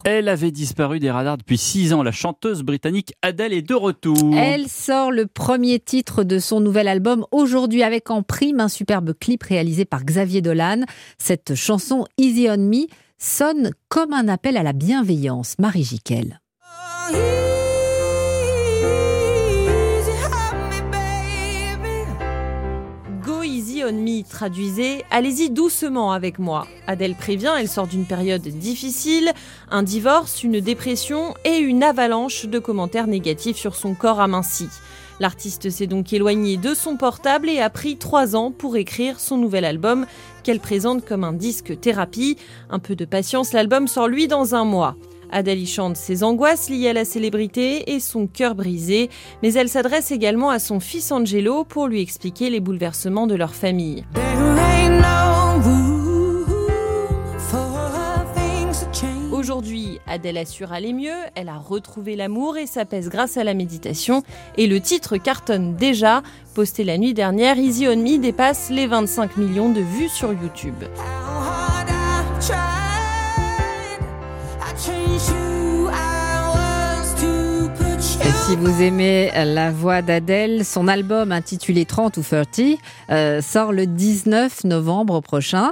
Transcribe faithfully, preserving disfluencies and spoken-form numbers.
Elle avait disparu des radars depuis six ans. La chanteuse britannique Adele est de retour. Elle sort le premier titre de son nouvel album aujourd'hui avec en prime un superbe clip réalisé par Xavier Dolan. Cette chanson Easy on Me sonne comme un appel à la bienveillance. Marie Jiquel. Go easy on me, traduisez, allez-y doucement avec moi. Adele prévient, elle sort d'une période difficile, un divorce, une dépression et une avalanche de commentaires négatifs sur son corps aminci. L'artiste s'est donc éloignée de son portable et a pris trois ans pour écrire son nouvel album qu'elle présente comme un disque thérapie. Un peu de patience, l'album sort lui dans un mois. Adele y chante ses angoisses liées à la célébrité et son cœur brisé, mais elle s'adresse également à son fils Angelo pour lui expliquer les bouleversements de leur famille. Aujourd'hui, Adele assure aller mieux, elle a retrouvé l'amour et s'apaise grâce à la méditation. Et le titre cartonne déjà. Posté la nuit dernière, Easy on Me dépasse les vingt-cinq millions de vues sur YouTube. Et si vous aimez la voix d'Adele, son album intitulé trente ou trente euh, sort le dix-neuf novembre prochain.